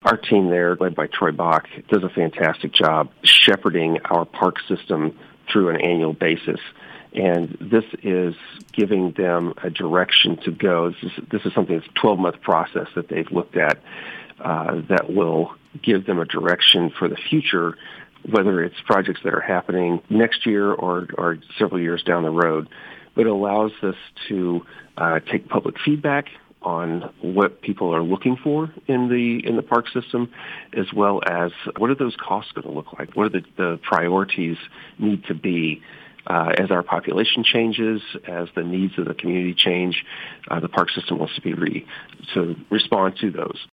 Our team there, led by Troy Bach, does a fantastic job shepherding our park system through an annual basis. And this is giving them a direction to go. This is something that's a 12-month process that they've looked at that will give them a direction for the future, whether it's projects that are happening next year or several years down the road. But it allows us to take public feedback on what people are looking for in the park system, as well as what are those costs going to look like? What are the priorities need to be as our population changes, as the needs of the community change? The park system wants to respond to those.